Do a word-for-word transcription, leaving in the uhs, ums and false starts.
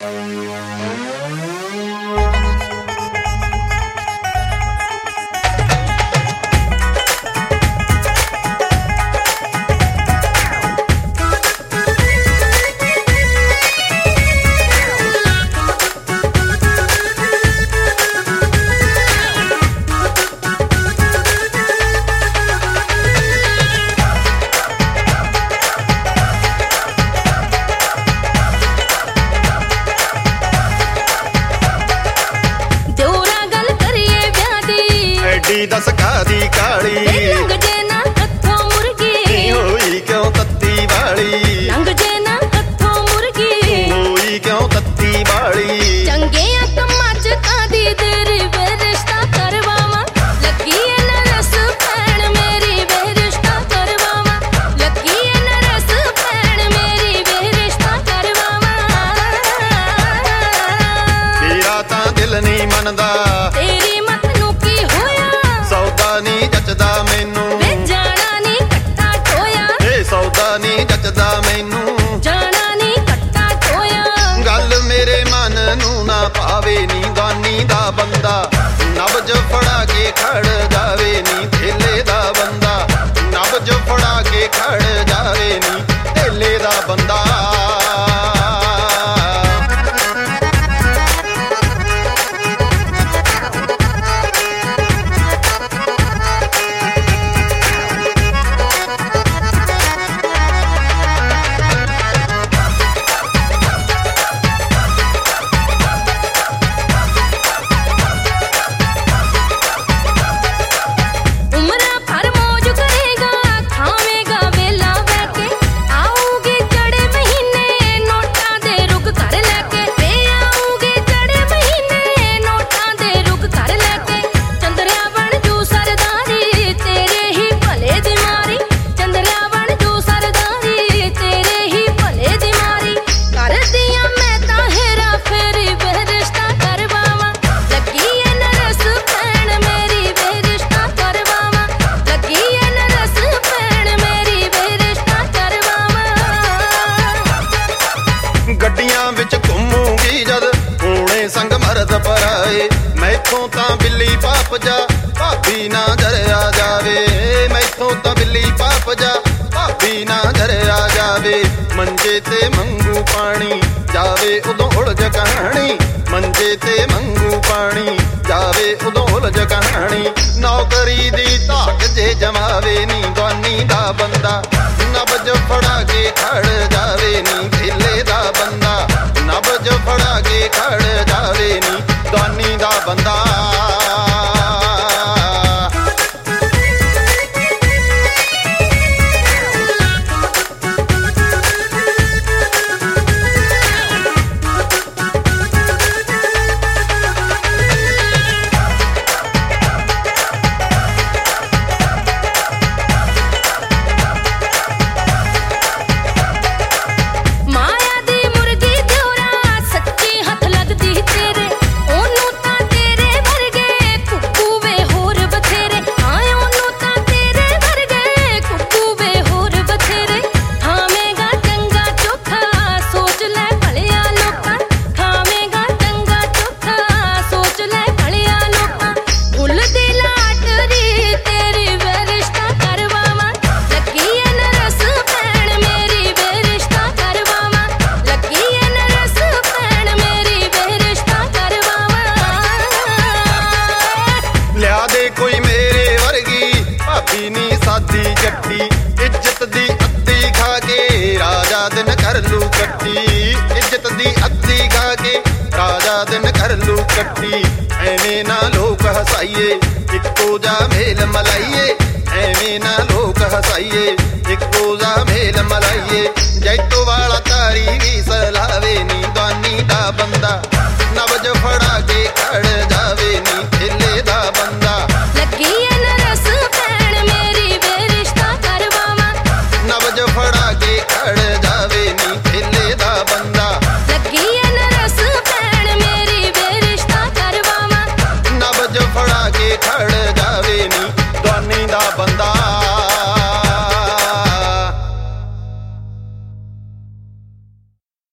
दस कादी काली लंघ जे ना हथों मुर्गी होई क्यों तत्ती वाली लंघ जे ना हथों मुर्गी होई क्यों तत्ती वाली चंगे कमां च कादी तेरी वे रिश्ता करवावा लगी है ना रस भैण मेरी वे रिश्ता करवावा लगी है ना रस भैण मेरी वे रिश्ता करवावा तेरा तां दिल नहीं मनदा तेरी मत नू की होया सौदा नहीं जचदा मैनू वे जाना नहीं कट्टा टोया ए सौदा नहीं जचदा मैनू जाना नहीं कट्टा टोया गल मेरे मन नू ना पावे नी गानी दा बंदा नबज फड़ा के खड़ जावे नी थेले दा बंदा नबज फड़ा के खड़ जावे नी थेले दा बंदा पराए मैथों तां बिल्ली पाप जा भाभी ना जरिया जावे मैथों तां बिल्ली पाप जा भाभी ना जरिया जावे मंजे ते मंगू पानी जावे उदों उलझ कहानी मंजे ते मंगू पानी जावे उदों उलझ कहानी नौकरी दी धाक जे जमावे नी गानी दा बंदा नबज फड़ा के खड़ जावे नी थेले दा बंदा नबज फड़ा के खड़ जावे नी गानी दा बंदा इज्जत दी अद्धी खा के राजा दिन कर लू कट्टी इज्जत दी अद्धी खा के राजा दिन कर लू कट्टी एवें ना लोग हसाइए इक्को जा मेल मलाइए एवें ना लोग हसाइए इक्को जा मेल मलाइए जैतो वाला तारी भी सलावे नी गानी दा बंदा नबज फड़ा